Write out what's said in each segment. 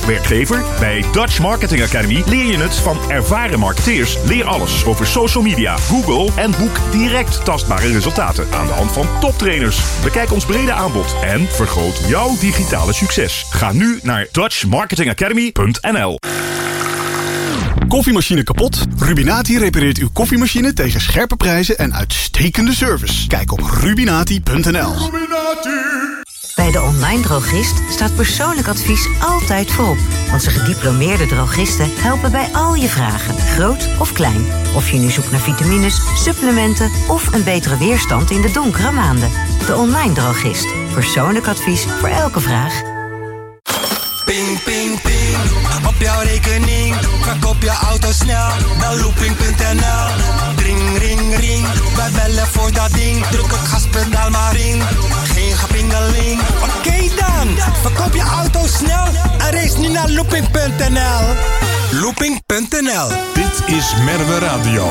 werkgever? Bij Dutch Marketing Academy leer je het van ervaren marketeers. Leer alles over social media, Google en boek direct tastbare resultaten aan de hand van toptrainers. Bekijk ons brede aanbod en vergroot jouw digitale succes. Ga nu naar dutchmarketingacademy.nl. Koffiemachine kapot? Rubinati repareert uw koffiemachine tegen scherpe prijzen en uitstekende service. Kijk op rubinati.nl. Bij de online drogist staat persoonlijk advies altijd voorop. Onze gediplomeerde drogisten helpen bij al je vragen, groot of klein. Of je nu zoekt naar vitamines, supplementen of een betere weerstand in de donkere maanden. De online drogist. Persoonlijk advies voor elke vraag. Ping, ping, ping, op jouw rekening. Verkoop je auto snel, bel looping.nl. Ring, ring, ring, wij bellen voor dat ding. Druk het gaspedaal maar in, geen gepingeling. Oké dan, verkoop je auto snel en race nu naar looping.nl. Looping.nl. Dit is Merwe Radio.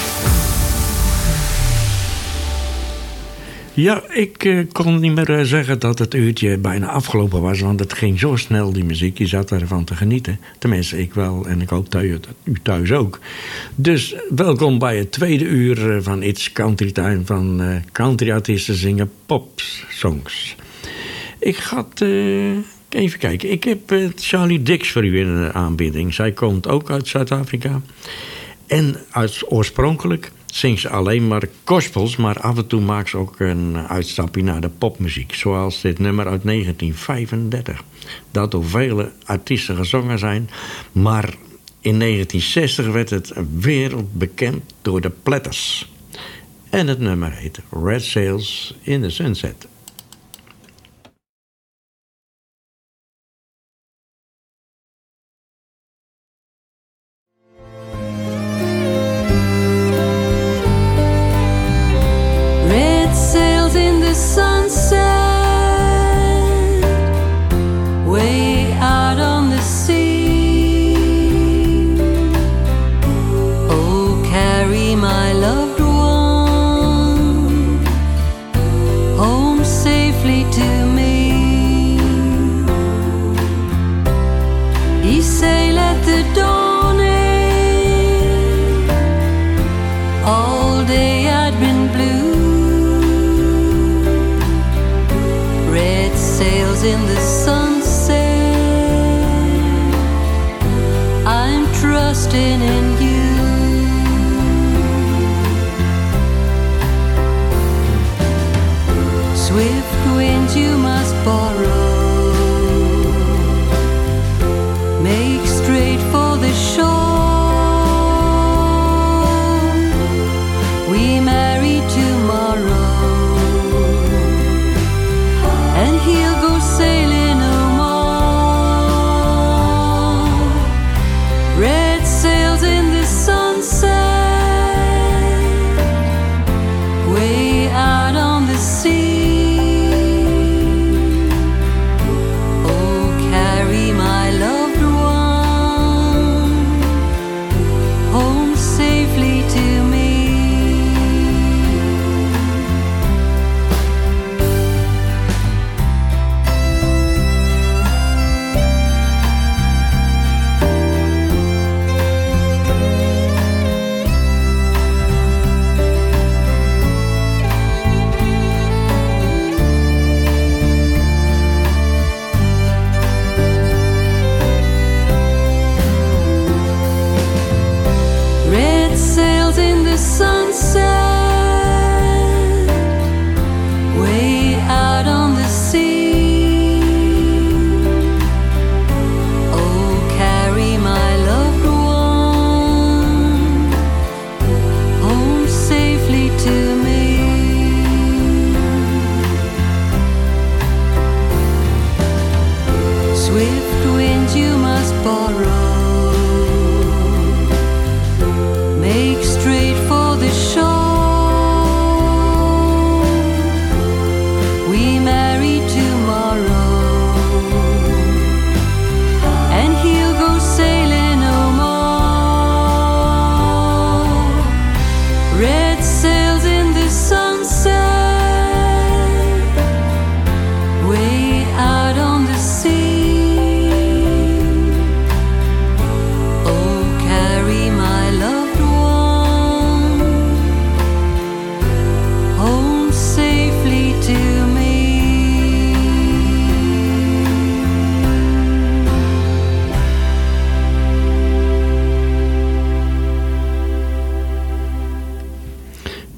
Ja, ik kon niet meer zeggen dat het uurtje bijna afgelopen was, want het ging zo snel, die muziek. Je zat ervan te genieten. Tenminste, ik wel en ik hoop dat u thuis ook. Dus welkom bij het tweede uur van It's Country Time, van countryartiesten zingen popsongs. Ik ga even kijken. Ik heb Charlie Dix voor u in de aanbieding. Zij komt ook uit Zuid-Afrika. En oorspronkelijk zingt ze alleen maar gospels, maar af en toe maakt ze ook een uitstapje naar de popmuziek. Zoals dit nummer uit 1935. Dat door vele artiesten gezongen zijn. Maar in 1960 werd het wereldbekend door de Platters. En het nummer heet Red Sails in the Sunset. Red sails in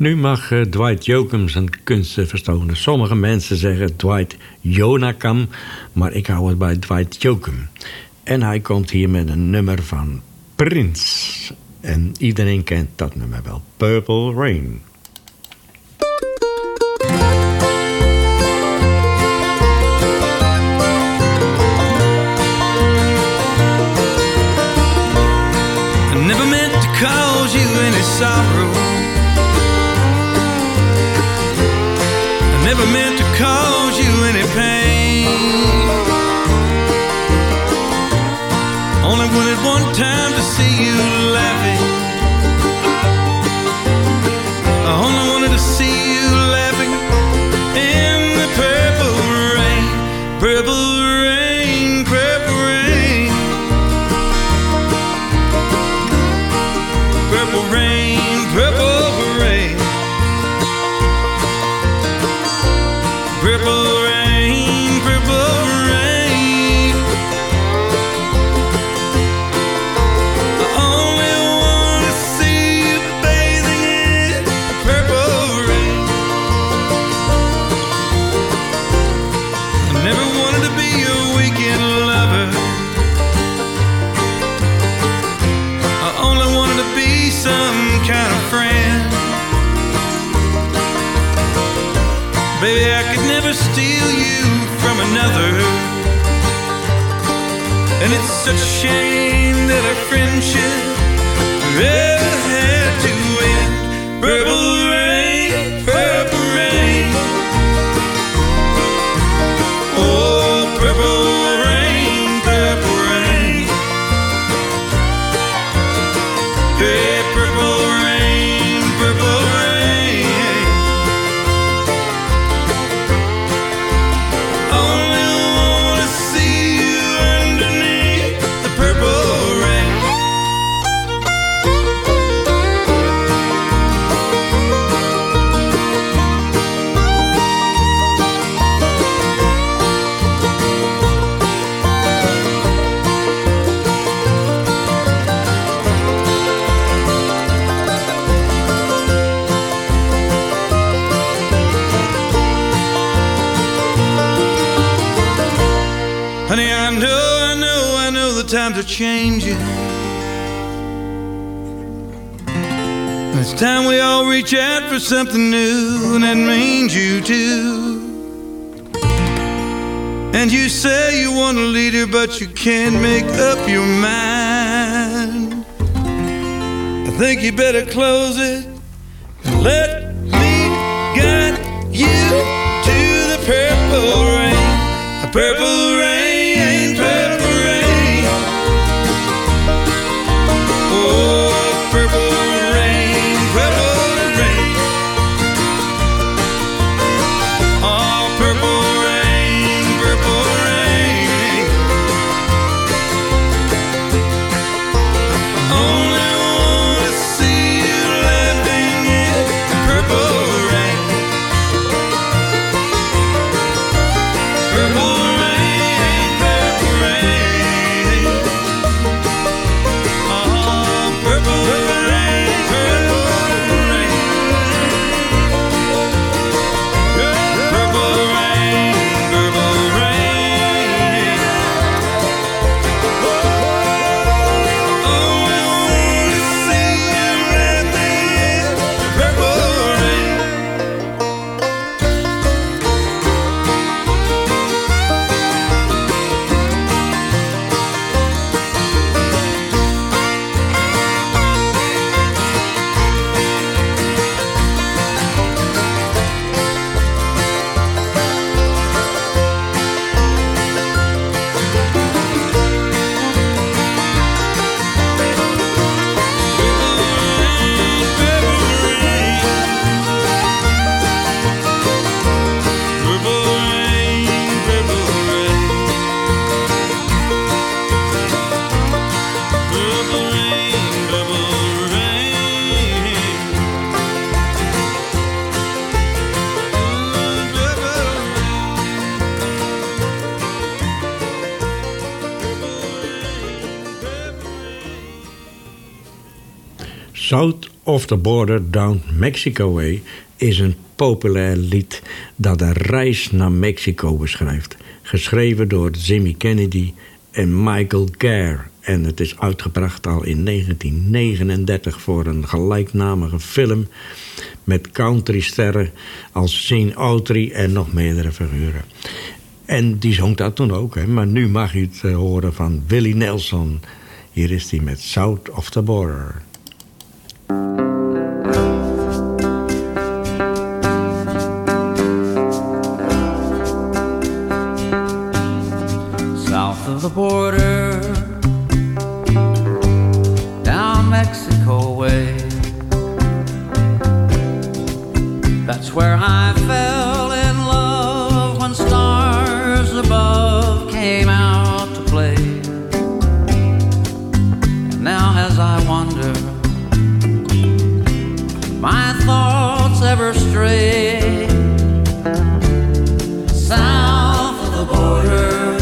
Nu mag Dwight Yoakam zijn kunsten vertonen. Sommige mensen zeggen Dwight Yoakam, maar ik hou het bij Dwight Yoakam. En hij komt hier met een nummer van Prince. En iedereen kent dat nummer wel. Purple Rain. I never meant to cause you any sorrow. I never meant to cause you any pain. Only wanted one time to see you laughing. I only wanted to see you laughing in the purple rain. Purple rain, purple rain. Purple rain, purple rain. Purple rain, purple rain. I only want to see you bathing in the purple rain. I never wanted to be your weekend lover. I only wanted to be some kind of friend. Baby, I could never steal you from another. And it's such a shame that our friendship ever had to end. Purple rain, purple rain. Oh, purple rain, purple rain. Hey, purple rain, purple rain. Only wanna see you underneath the purple rain. Honey, I know the times are changing. It's time we all reach out for something new, and that means you too. And you say you want a leader, but you can't make up your mind. I think you better close it and let me guide you to the purple rain. A purple rain, purple rain. Oh, purple rain, purple rain. Oh, purple rain, purple rain. Only wanna see you laughing in purple rain. Purple rain, purple rain. Oh, purple rain, purple rain. Purple rain, purple rain. Oh, I wanna see you laughing in purple rain. South Off the Border Down Mexico Way is een populair lied dat een reis naar Mexico beschrijft. Geschreven door Jimmy Kennedy en Michael Gare. En het is uitgebracht al in 1939 voor een gelijknamige film met countrysterren als Gene Autry en nog meerdere figuren. En die zong dat toen ook, hè? Maar nu mag u het horen van Willie Nelson. Hier is hij met South of the Border. South of the border, down Mexico way. That's where I fell in love when stars above came out to play. And now as I wander, my thoughts ever stray south of the border,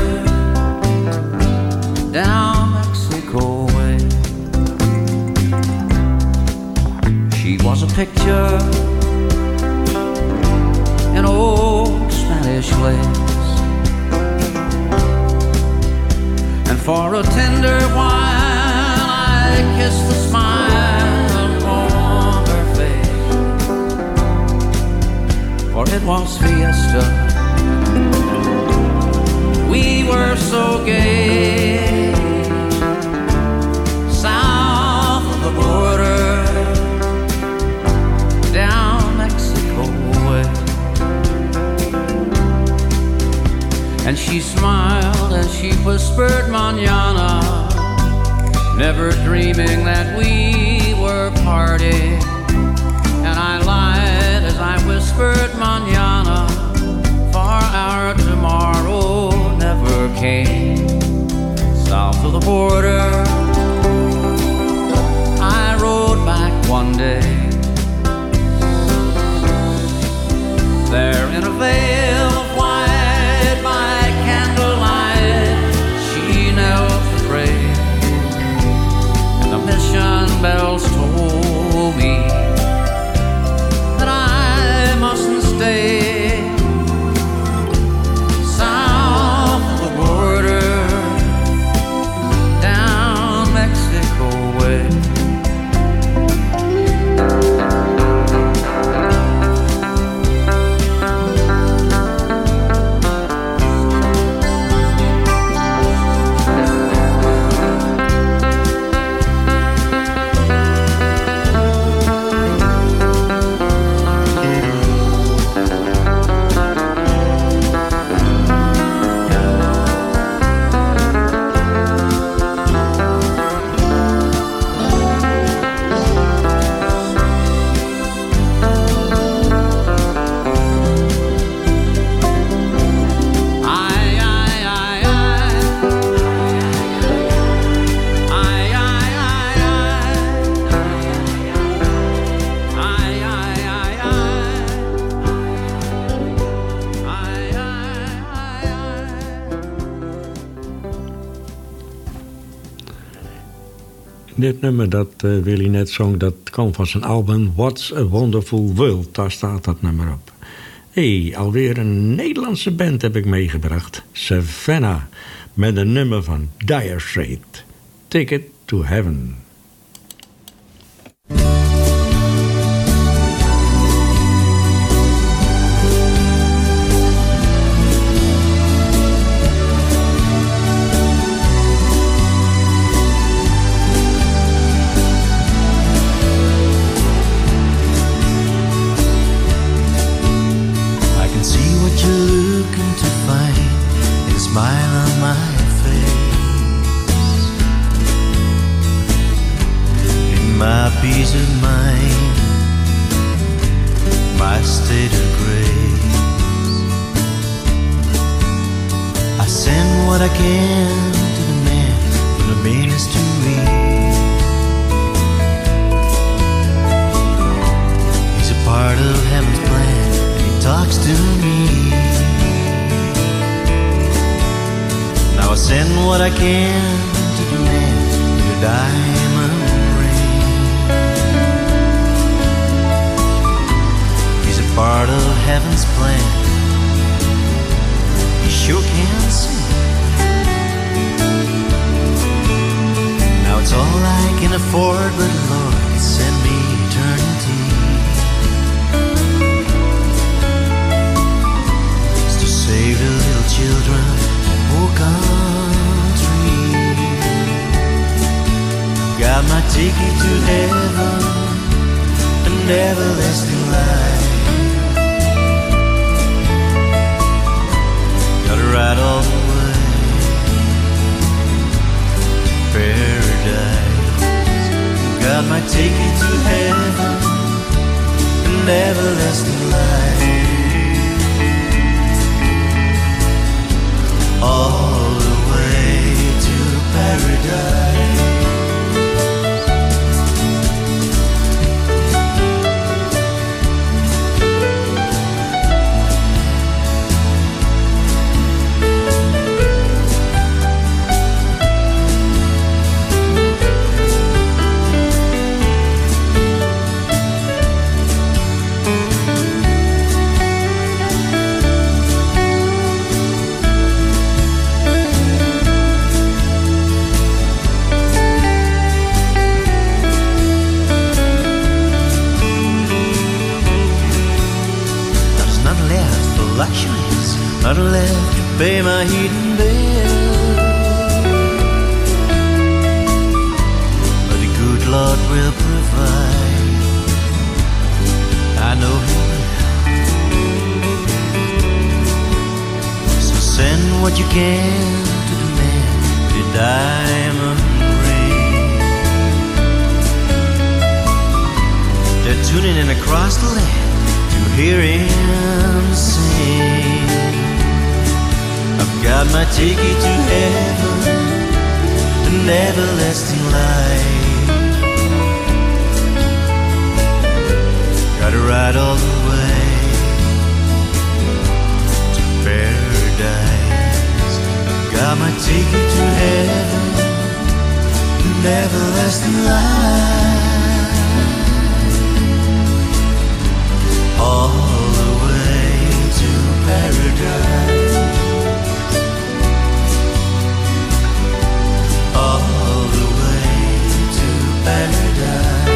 down Mexico way. She was a picture in old Spanish lace, and for a tender while I kissed the smile on her face, for it was fiesta. We were so gay, south of the border, down Mexico way. And she smiled as she whispered mañana, never dreaming that we were parting. And I lied as I whispered mañana, for our tomorrow never came. South of the border, I rode back one day. There in a veil of white by candlelight, she knelt to pray, and the mission bells told me that I mustn't stay. Dit nummer dat Willie net zong, dat kwam van zijn album What's a Wonderful World. Daar staat dat nummer op. Hey, alweer een Nederlandse band heb ik meegebracht. Savannah, met een nummer van Dire Straits. Ticket to Heaven. Peace of mind, my state of grace. I send what I can to the man from the meanest to me. He's a part of heaven's plan and he talks to me. Now I send what I can to the man with a diamond ring. part of heaven's plan. You sure can sing. Now it's all I can afford, but Lord, send me eternity. It's to save the little children, oh country. Got my ticket to heaven, an everlasting life. Gotta ride all the way to paradise. Got my ticket to heaven, an everlasting life. All the way to paradise. Not left to pay my heating bill, but the good Lord will provide. I know He will. So send what you can to the man with the diamond ring. They're tuning in across the land to hear Him sing. I've got my ticket to heaven, an everlasting life. Gotta ride all the way to paradise. I've got my ticket to heaven, an everlasting life. All the way to paradise. All the way to paradise.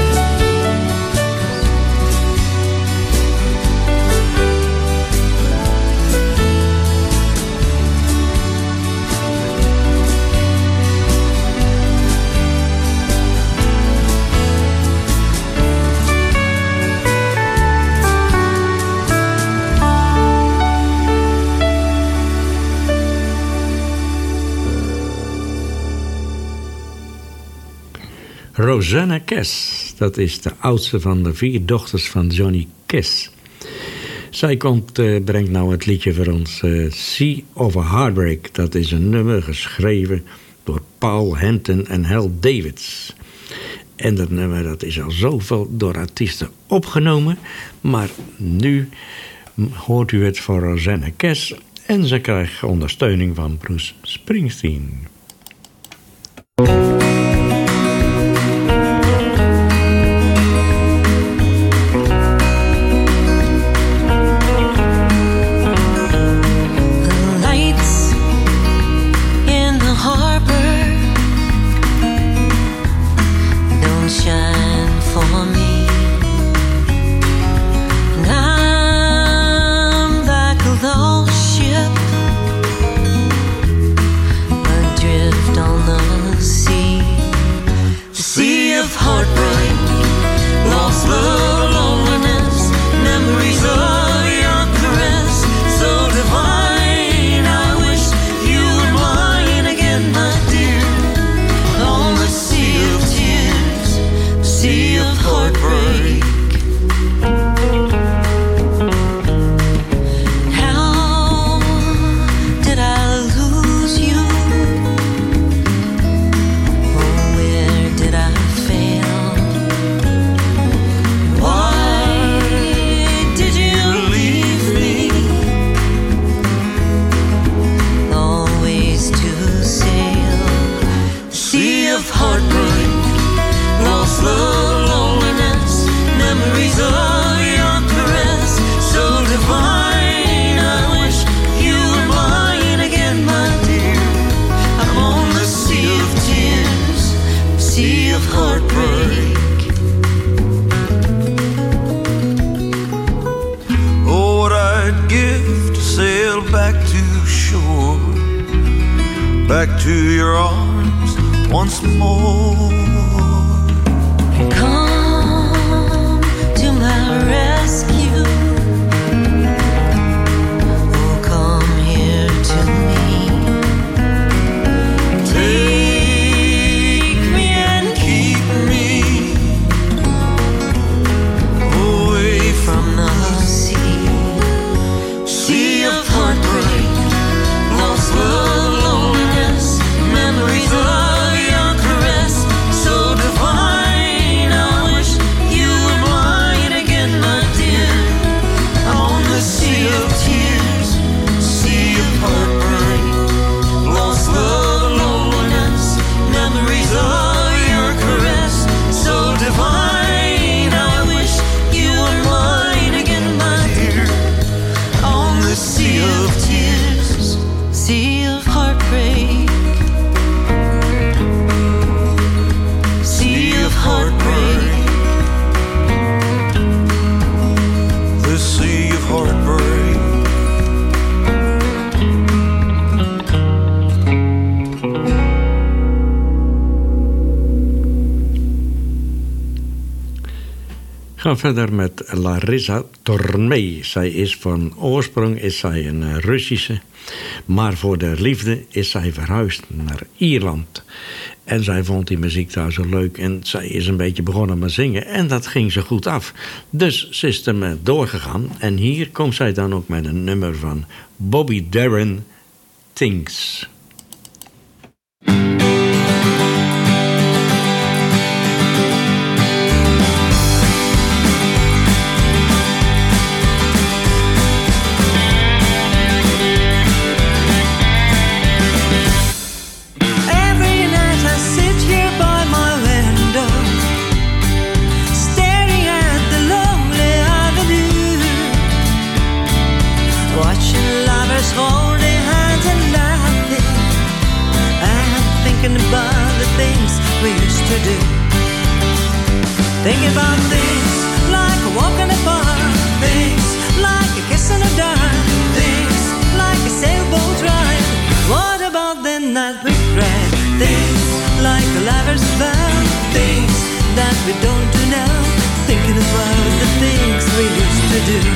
Rosanna Cass, dat is de oudste van de 4 dochters van Johnny Cash. Zij brengt nou het liedje voor ons, Sea of a Heartbreak. Dat is een nummer geschreven door Paul Hampton en Hal Davids. En dat nummer dat is al zoveel door artiesten opgenomen. Maar nu hoort u het voor Rosanna Cass. En ze krijgt ondersteuning van Bruce Springsteen. Dream sea of heartbreak. Oh, what I'd give to sail back to shore, back to your arms once more. Come to my rescue. Oh, come here to me. Take me and keep me away from the sea. Sea of heartbreak, lost love, loneliness, memories of your caress, so divine. I wish you were mine again, my dear. On the sea of tears, sea of heartbreak, lost love, loneliness, memories of your caress, so divine. I wish you were mine again, my dear. On the sea of tears, Sea of heartbreak. sea of heartbreak, the sea of heartbreak. Ga verder met Larissa Tormé. Zij is van oorsprong een Russische, maar voor de liefde is zij verhuisd naar Ierland. En zij vond die muziek daar zo leuk en zij is een beetje begonnen met zingen en dat ging ze goed af. Dus ze is ermee doorgegaan en hier komt zij dan ook met een nummer van Bobby Darin, Things. Every night I sit here by my window, staring at the lonely avenue, watching lovers holding hands and laughing, and thinking about the things we used to do. Thinking about things like a walk in the park, things like a kiss in the dark, things like a sailboat ride. What about the night we cried? Things like a lover's vow, things that we don't do now. Thinking about the things we used to do.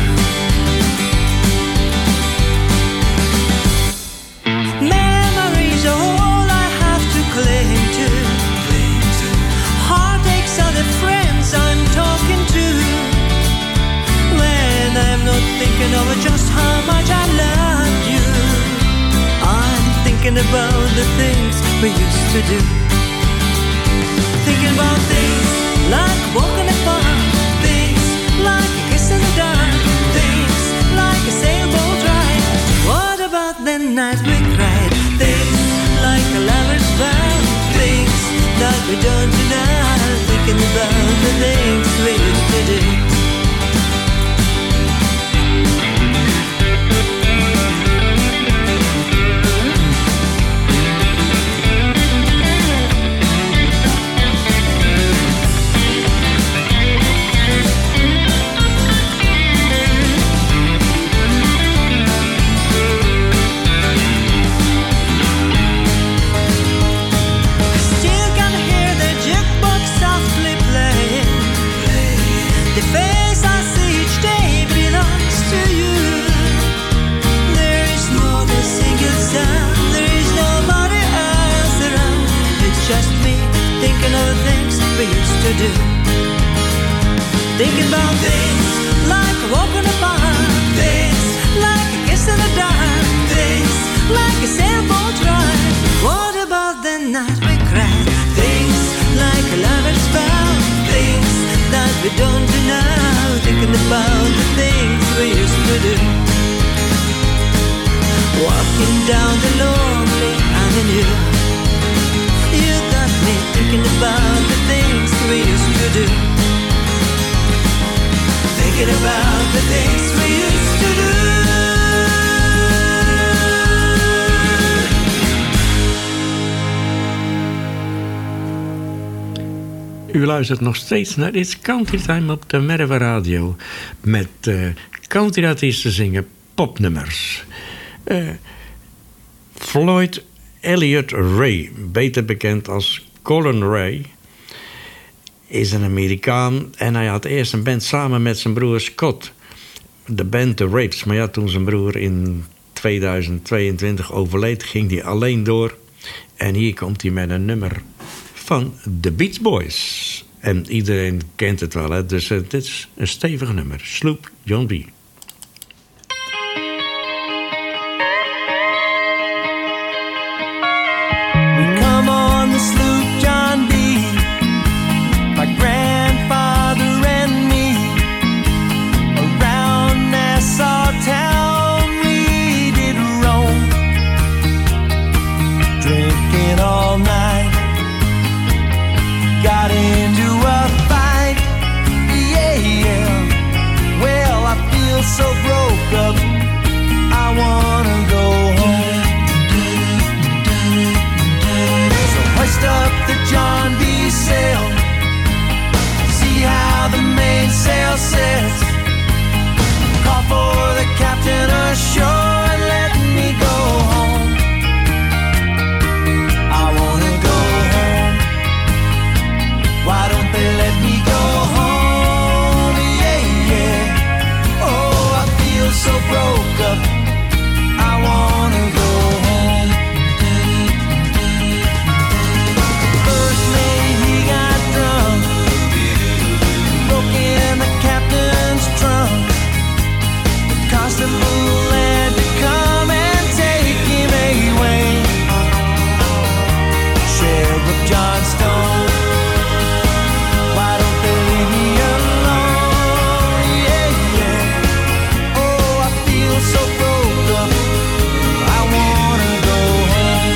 Memories are all I have to cling to. Heartaches are the friends I'm talking to. When I'm not thinking of just how much I love you, I'm thinking about the things we used to do. Thinking about things like walking the park, things like a kiss in the dark, things like a sailboat ride. What about the night we cried? Things like a lover's vow, things that we don't do now. Thinking about the things we used to do. Still can hear the jukebox softly playing. The face I see each day belongs to you. There is not a single sound, there is nobody else around. It's just me thinking of the things we used to do. Thinking about things like a walk in the park, things like a kiss in the dark, things like a sailboat ride. What about the night we cried? Things like a lover's vow, things that we don't do now. Thinking about the things we used to do. Walking down the lonely avenue, you got me thinking about the things we used to do. Thinking about the things we used to do. U luistert nog steeds naar It's Country Time op de Merwe Radio. Met country-artiesten zingen popnummers. Floyd Elliott Ray, beter bekend als Colin Ray, is een Amerikaan. En hij had eerst een band samen met zijn broer Scott. De band The Rapes. Maar ja, toen zijn broer in 2022 overleed, ging hij alleen door. En hier komt hij met een nummer van The Beach Boys. En iedereen kent het wel, hè? Dus dit is een stevig nummer. Sloop John B. We come on the sloop John B. My grandfather and me. Around Nassau town we did roam. Drinking all night. Got into a fight, yeah, yeah. Well, I feel so broke up, I wanna go home. So hoist up the John B. sail, see how the mainsail sets. Call for the captain ashore and let me go home. I wanna go home. Why don't they let me go home? Yeah, yeah. Oh, I feel so broke up, I wanna go home. First mate, he got drunk, broke in the captain's trunk. The constable had to come and take him away. Sheriff Johnstone, so broke up, I wanna go home.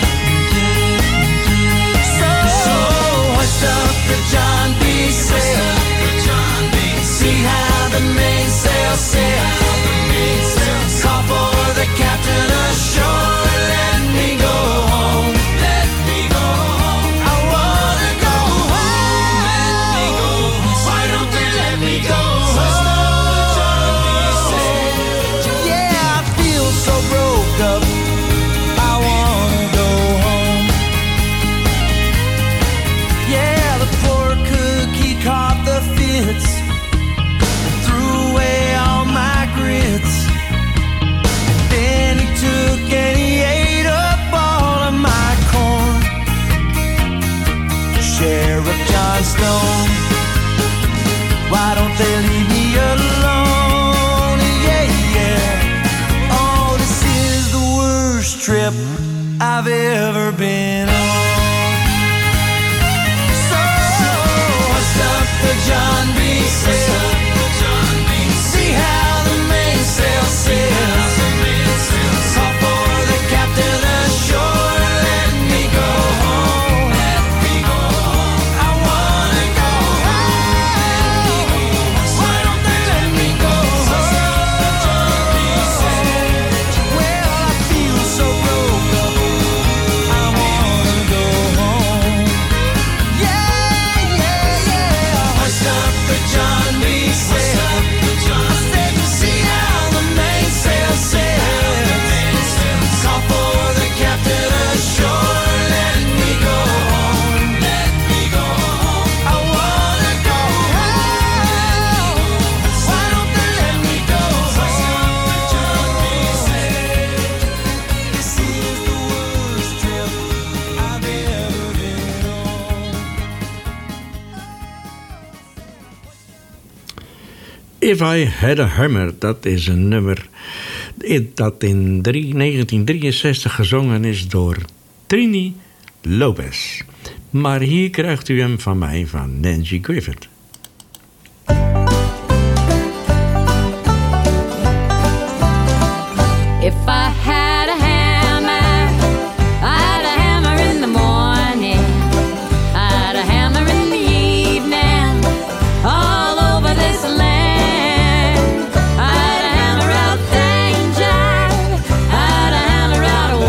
So hoist up the John B. sail, see how the mainsail sails. Call for the captain ashore, let me go home. Let me go home. I wanna go home. Let me go home. Why don't they let me go home? So broke up, I wanna go home. Yeah, the poor cook, he caught the fits and threw away all my grits. Then he took and he ate up all of my corn. Sheriff Johnstone, why don't they leave me alone? Yeah, yeah. Trip I've ever been on. So hoist up the John B. sail, see how the mainsail sails. Call for the captain ashore, let me go home. Let me go home. I wanna go home. Why don't they let me go home? Well, I feel so broke up, I wanna go home. Yeah, yeah, yeah. Hoist up the John B. sail, see how the mainsail sails. Call for the captain ashore, let me go home. Let me go home. I wanna go home. Why don't they let me go home? This is the worst trip I've ever been on. If I Had a Hammer, dat is een nummer dat in 1963 gezongen is door Trini Lopez. Maar hier krijgt u hem van mij, van Nancy Griffith. If I had a hammer, I had a hammer in the morning, I had a hammer in the evening, all over this land. I had a hammer out danger, I had a hammer out a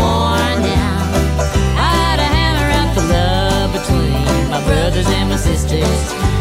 warning, I had a hammer out the love between my brothers and my sisters.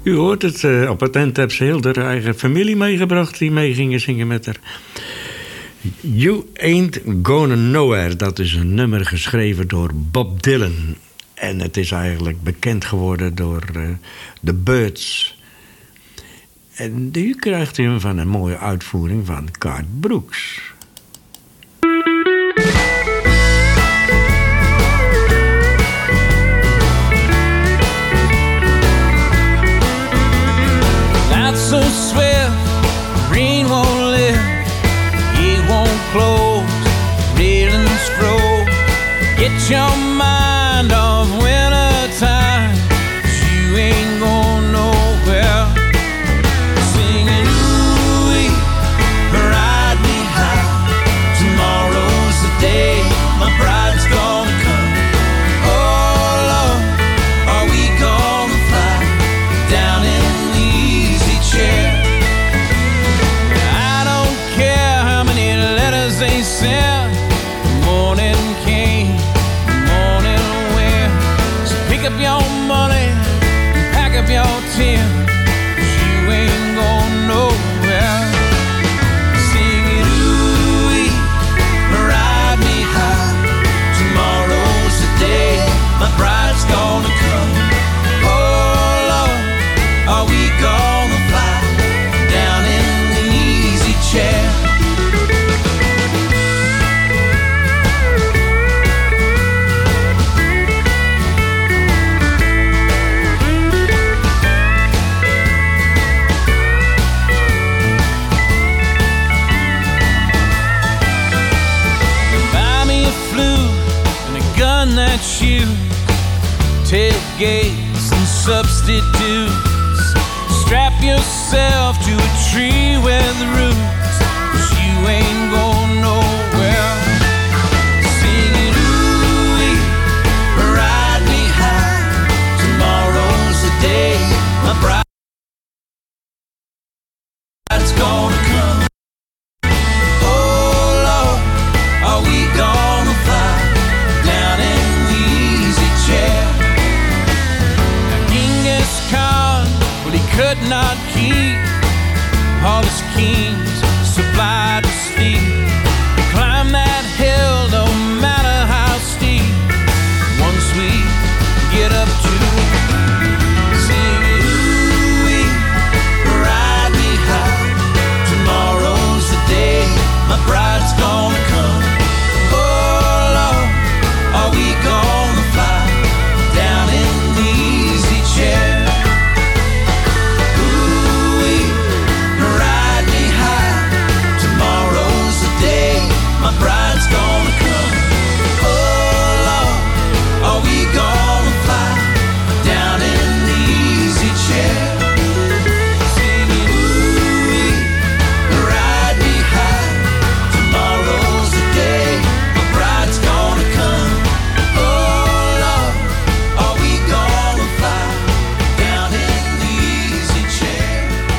U hoort het, op het tent heeft ze heel de eigen familie meegebracht die mee gingen zingen met haar. You Ain't Gonna Nowhere, dat is een nummer geschreven door Bob Dylan. En het is eigenlijk bekend geworden door The Byrds. En nu krijgt u hem van een mooie uitvoering van Garth Brooks. Not so swift, green won't live, it won't close, railings froze. Get your mind off winter time, 'cause you ain't going nowhere. Singing ooh-wee, ride me high. Tomorrow's the day my bride's gonna come. Oh Lord, are we gonna fly down in the easy chair? I don't care how many letters they sent. The morning came, the morning went. So pick up your money and pack up your tin, 'cause you ain't going nowhere. Singing ooh-wee, ride me high. Tomorrow's the day my bride's gonna come. Oh Lord, are we gonna fly down in an easy chair? Buy me a flute and a gun that shoots, tailgates and substitutes. Strap yourself to a tree with roots, 'cause you ain't going nowhere. Singing ooh-wee, ride me high. Tomorrow's the day my bride's gonna come. Oh Lord, are we gonna fly down in the easy chair? Genghis Khan, well, he could not keep all his kings supplied with steel. Climb that hill, no matter how steep. Once we get up to it, singing ooh-wee, ride me high. Tomorrow's the day my bride's gonna come. Oh Lord, are we gonna fly down in the easy chair? Ooh-wee, ride me high. Tomorrow's the day my bride's gonna come. Oh Lord, are we gonna fly down in the easy chair? Singing ooh-wee, ride me high. Tomorrow's the day my bride's gonna come. Oh Lord, are we gonna fly down in the easy chair?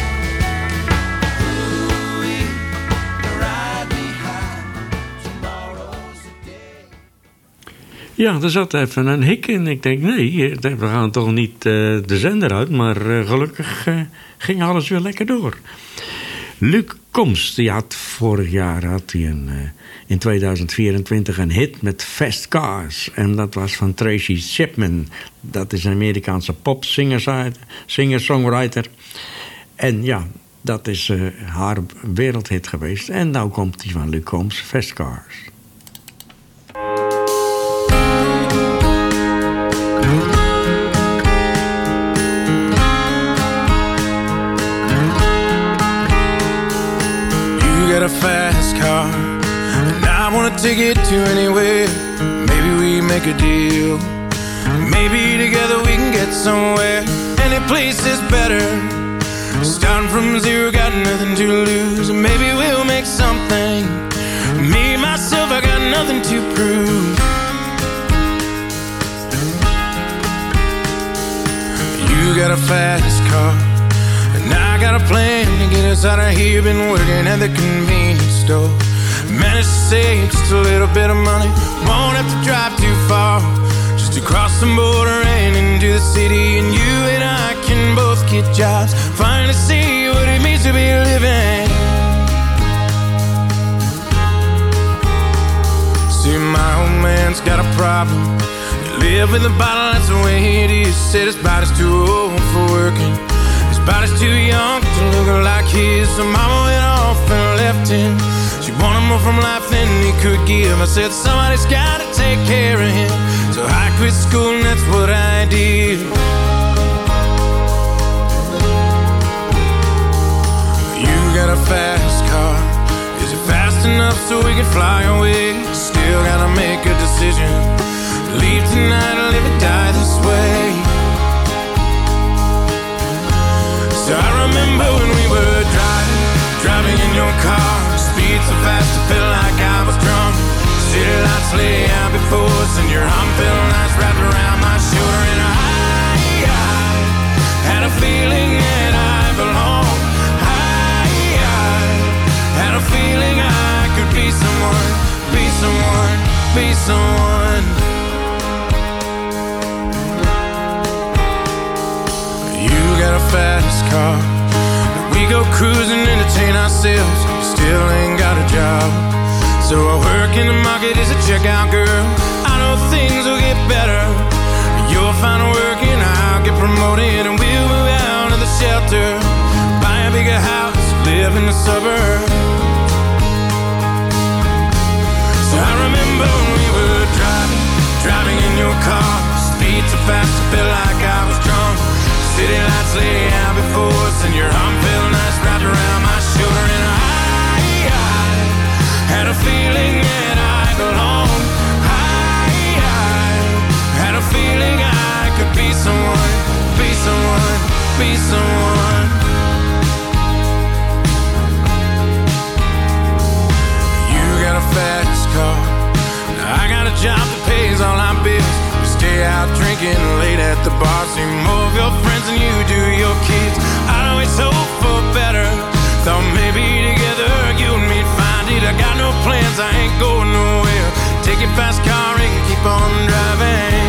Ooh-wee, ride me high. Tomorrow's the day. Ja, er zat even een hik in. Ik denk, nee, we gaan toch niet de zender uit. Maar gelukkig ging alles weer lekker door. Luc Combs, die had vorig jaar in 2024 een hit met Fast Cars. En dat was van Tracy Chapman. Dat is een Amerikaanse pop-singer-songwriter. En ja, dat is haar wereldhit geweest. En nou komt die van Luc Combs, Fast Cars. You got a fast car, and I wanna take it to anywhere. Maybe we make a deal. Maybe together we can get somewhere. Any place is better. Starting from zero, got nothing to lose. And maybe we'll make something. Me, myself, I got nothing to prove. You got a fast car, and I got a plan to get us out of here. Been working at the convenience store. Managed to save just a little bit of money. Won't have to drive too far, just to cross the border and into the city. And you and I can both keep get jobs, finally see what it means to be living. See, my old man's got a problem. He live with a bottle, that's the way it is. Said his body's too old for working, his body's too young to look like his. So mama went off and left him. She wanted more from life than he could give. I said somebody's gotta take care of him. So I quit school and that's what I did. You got a fast car, is it fast enough so we can fly away? Still gotta make a decision, leave tonight or live or die this way. So I remember when we were driving in your car. Speed so fast I felt like I was drunk. City lights lay out before us and your arm felt nice wrapped around my shoulder. And I had a feeling that I belonged. I had a feeling I could be someone, be someone, be someone. You got a fast car, we go cruising, entertain ourselves. Still ain't got a job, so I work in the market as a checkout girl. I know things will get better. You'll find work and I'll get promoted, and we'll move out of the shelter, buy a bigger house, live in the suburbs. So I remember when we were driving in your car. Speed so fast I felt like I was drunk. City lights lay out before us and your arm felt nice wrapped around my shoulder. And I had a feeling that I belonged. I had a feeling I could be someone, be someone, be someone. You got a fast car, now I got a job that pays all our bills. We stay out drinking late at the bar, see more of your friends than you do your kids. I always hope for better, thought maybe together you and me'd find it. I got no plans, I ain't going nowhere. Take your fast car and keep on driving.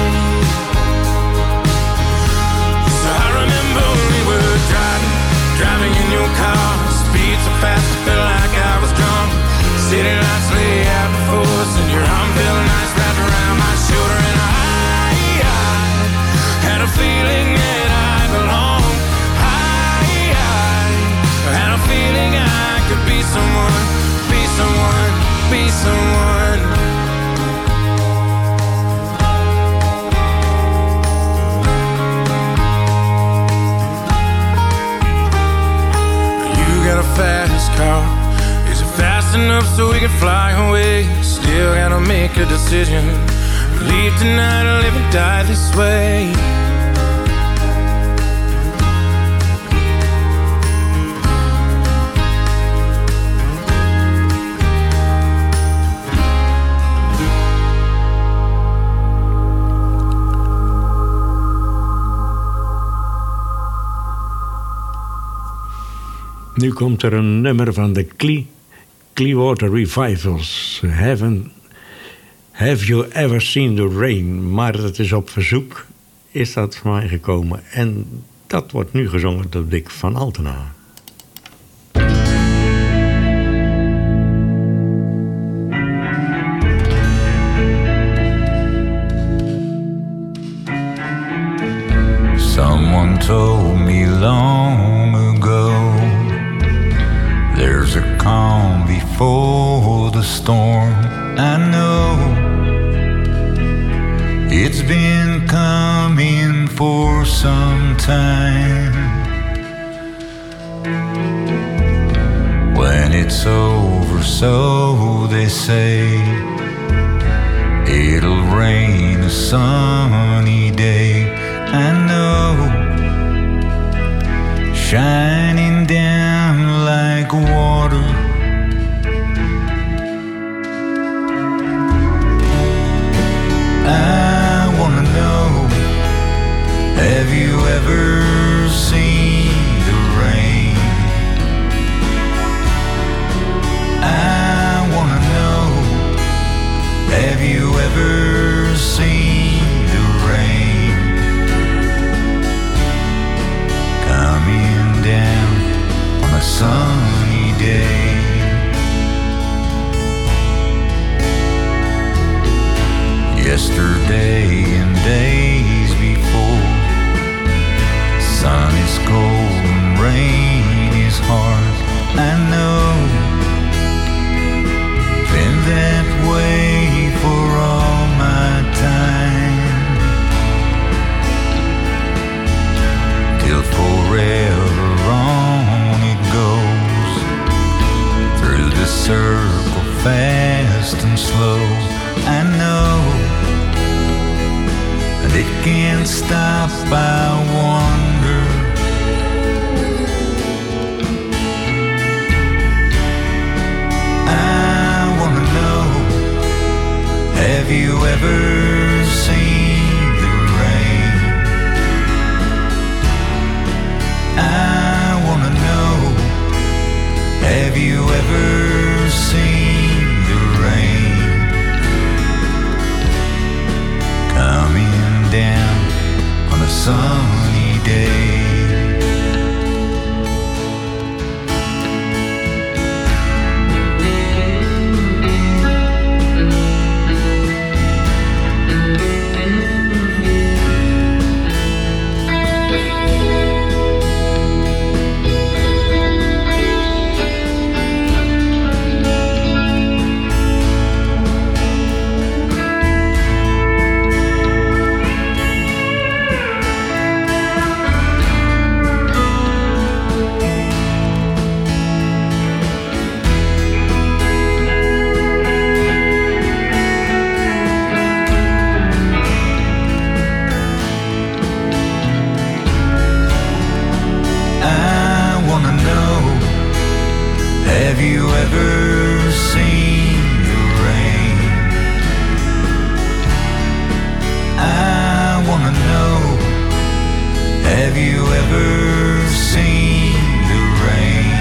So I remember when we were driving in your car. Speed so fast I felt like I was drunk. City lights lay out before us and your arm felt nice wrapped around my shoulder. And I had a feeling that I belonged. I had a feeling I could be someone, be someone, be someone. You got a fast car, is it fast enough so we can fly away? Still gotta make a decision, leave tonight or live or die this way. Nu komt er een nummer van de Clearwater Revivals. Have You Ever Seen the Rain? Maar dat is op verzoek, is dat van mij gekomen. En dat wordt nu gezongen door Dick van Altena. Someone told me long ago, there's a calm before the storm. I know it's been coming for some time. When it's over, so they say, it'll rain a sunny day. I know, shining down like water. I wanna know, have you ever seen the rain? I wanna know, have you ever seen the rain? Come if I wonder I wanna know, have you ever seen the rain? I wanna know, have you ever seen the rain coming down on a sunny day? Have you ever seen the rain? I wanna know, have you ever seen the rain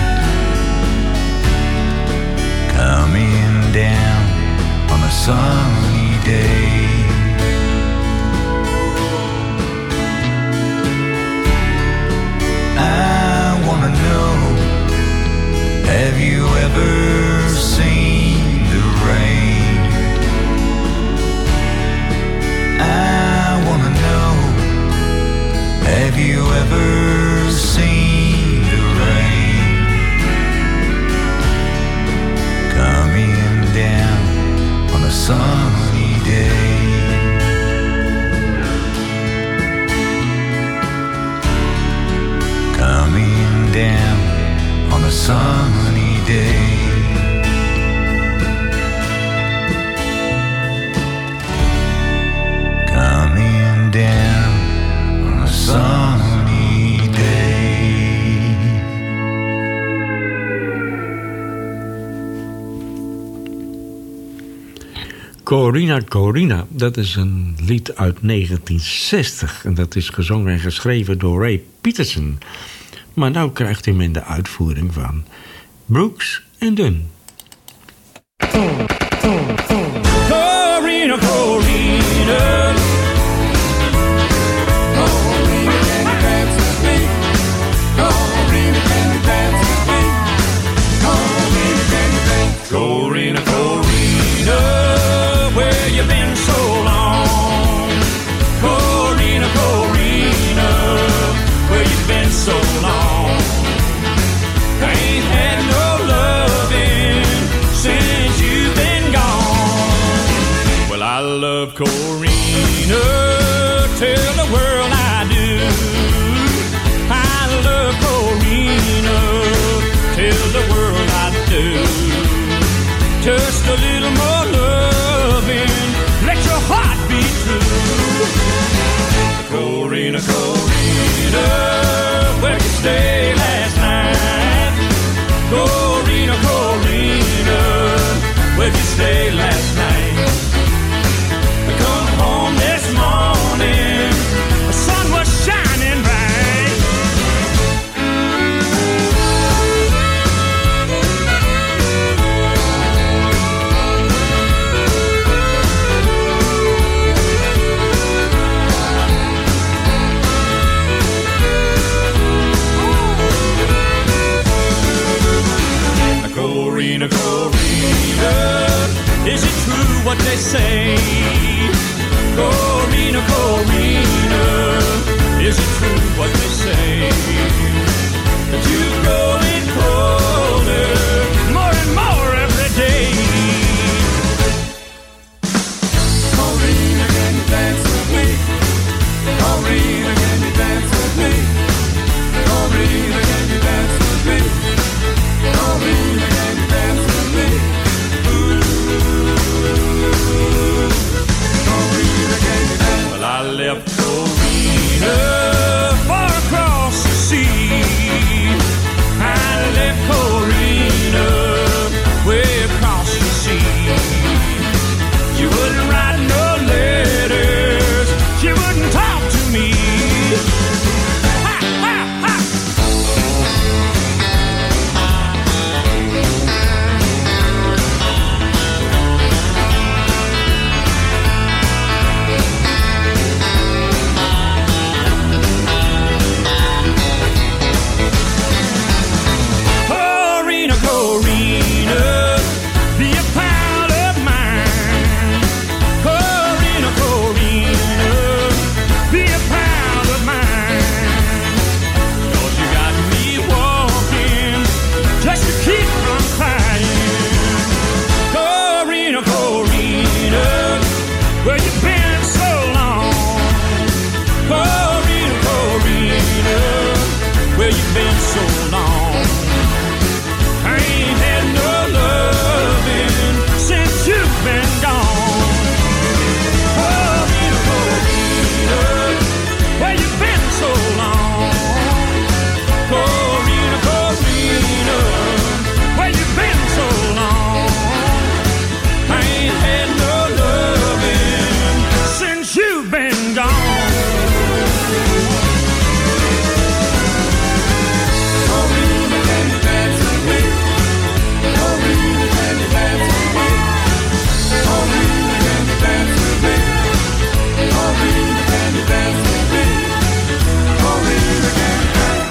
coming down on a sunny day? I wanna know, have you ever seen the rain? I wanna know, have you ever seen the rain coming down on a sunny day? Coming down on a sunny day. Coming down on a sunny day. Corina, Corina, dat is een lied uit 1960. En dat is gezongen en geschreven door Ray Peterson. Maar nou krijgt u hem in de uitvoering van Brooks and Dunn. Corina, Corina. Corina, can you dance with me? Corina, can you dance with me? Corina, can you dance? Corina, Corina, where you been so long? Corina, Corina, where you been so long? I ain't had no loving since you've been gone. Well, I love Corina, tell the world I do. I love Corina, tell the world I do. Just a little more loving, let your heart beat true. Corina, Corina, where'd you stay last night? Corina, Corina, where'd you stay last night? I come home this morning, the sun was shining bright. Corina, Corina, is it true what they say? Corina, Corina, is it true what they say? That you're growing colder, more and more every day. Corina, can you dance with me? Corina, can you dance with me? Corina, can you dance with me? Corina, can you dance with me? Ooh. far across the sea. I left Corina way across the sea. She wouldn't write no letters, she wouldn't talk to me. Ha, ha, ha. Corina, Corina, be a pal of mine. Corina, Corina, be a pal of mine. 'Cause you got me walking just to keep from crying. Corina, Corina, where you been so long? Corina, Corina, where you been so long? I ain't had no loving since you've been gone. Corina, Corina, where you been so long? Corina, Corina, where you been so long? I ain't had no loving since you've been gone. Corina, can you dance with me? Corina, can you dance with me? Corina, can you dance with me? Corina, can you dance with me? Corina, can you dance?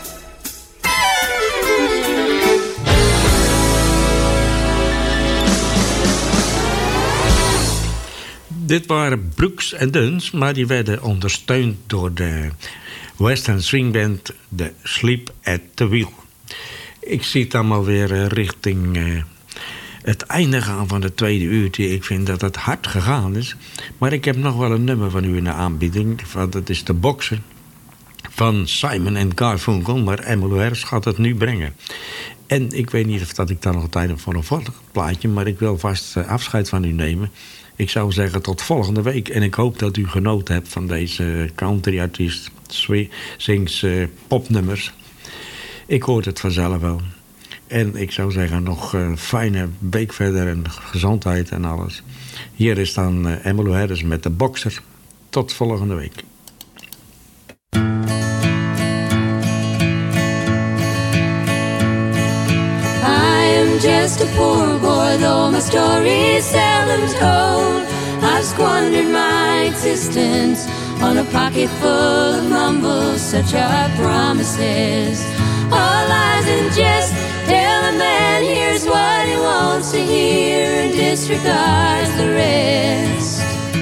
Dit waren Brooks en Duns, maar die werden ondersteund door de Western Swing Band, de Sleep at the Wheel. Ik zie het allemaal weer richting het einde gaan van het tweede uurtje. Ik vind dat het hard gegaan is. Maar ik heb nog wel een nummer van u in de aanbieding. Dat is de Boxer van Simon en Garfunkel. Maar Emmylou Harris gaat het nu brengen. En ik weet niet of dat ik daar nog tijd heb voor een volgend plaatje. Maar ik wil vast afscheid van u nemen. Ik zou zeggen tot volgende week. En ik hoop dat u genoten hebt van deze countryartiest. Sings popnummers. Ik hoor het vanzelf wel. En ik zou zeggen nog een fijne week verder en gezondheid en alles. Hier is dan Emmylou Harris met de Boxer. Tot volgende week. I am just a poor boy, though my story is seldom told. I've squandered my existence on a pocket full of mumbles, such are promises. All lies and jest. Tell a man here's what he wants to hear and disregards the rest.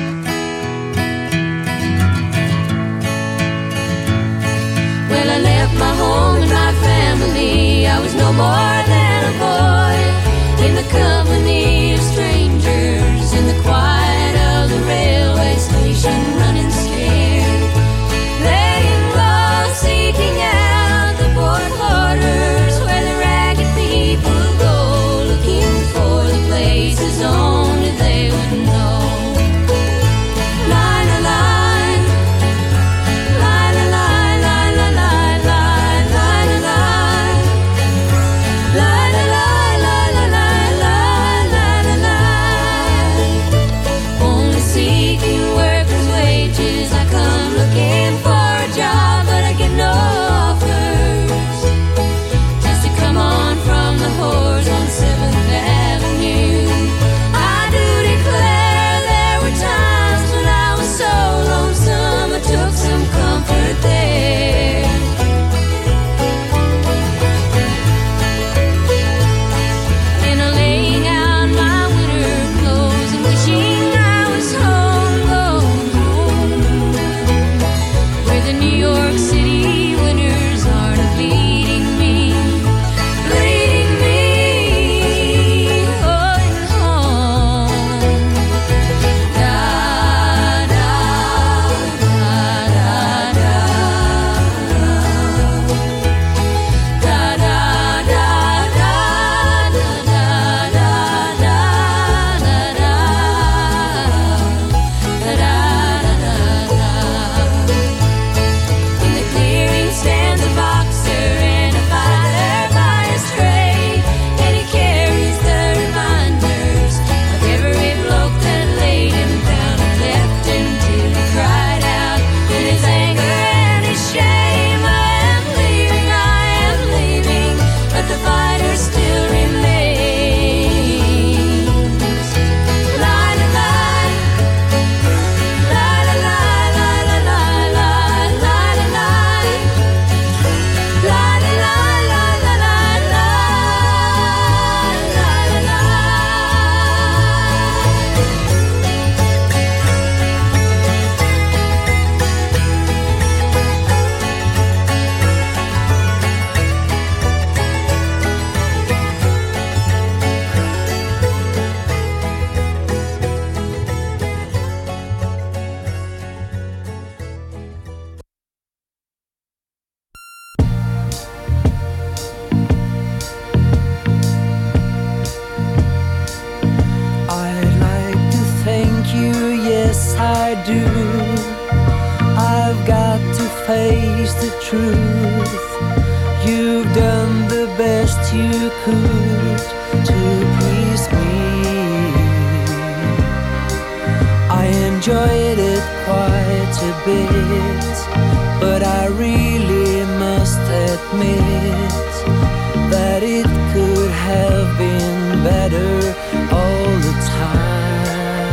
Well, I left my home and my family. I was no more than a boy in the company of strangers, in the quiet of the railway station, running scared, laying low, seeking out the poor quarters where the ragged people go, looking for the places only they would know. Line a line, line a line, line a line, line, line a line, line a line, line a line, line, line a line. Only seeking workers' wages, I come looking for a job, but I get no offers. Just to come on from the whores on 7th Avenue. I do declare there were times when I was so lonesome I took some comfort there. And I'm laying out my winter clothes and wishing I was home, going home, where the New York City winters aren't bleeding me, going home. Da da da da da. Da da da da da da da da da da da. face the truth. You've done the best you could to please me. I enjoyed it quite a bit, but I really must admit that it could have been better all the time.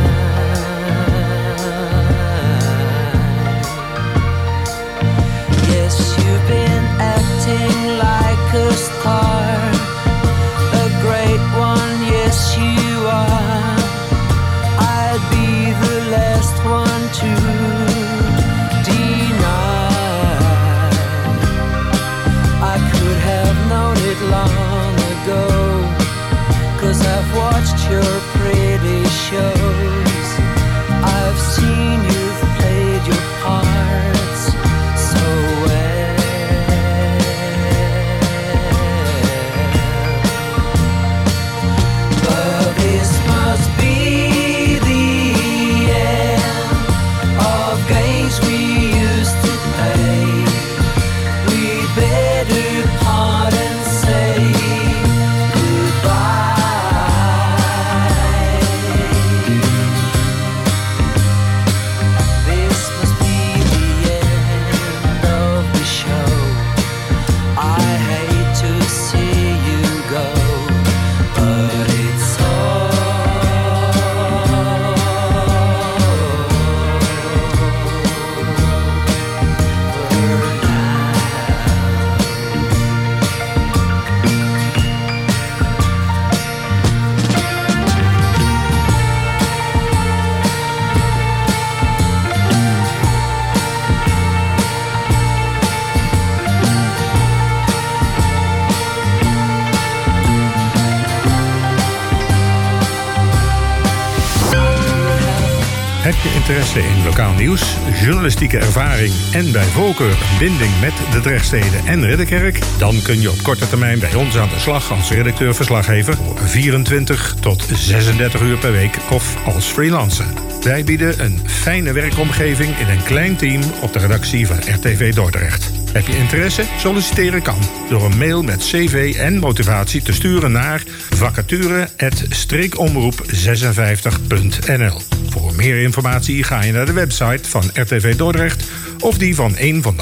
Yes, you've been acting like a star, a great one, yes you are. I'd be the last one to deny. I could have known it long ago, 'cause I've watched your pretty shows. I've seen you've played your parts so well. But this must be the end of games we used to play. We'd better part and say Heb je interesse in lokaal nieuws, journalistieke ervaring en bij voorkeur een binding met de Drechtsteden en Ridderkerk? Dan kun je op korte termijn bij ons aan de slag als redacteur-verslaggever voor 24 tot 36 uur per week of als freelancer. Wij bieden een fijne werkomgeving in een klein team op de redactie van RTV Dordrecht. Heb je interesse? Solliciteren kan door een mail met cv en motivatie te sturen naar vacature@streekomroep56.nl. Voor meer informatie ga je naar de website van RTV Dordrecht of die van een van de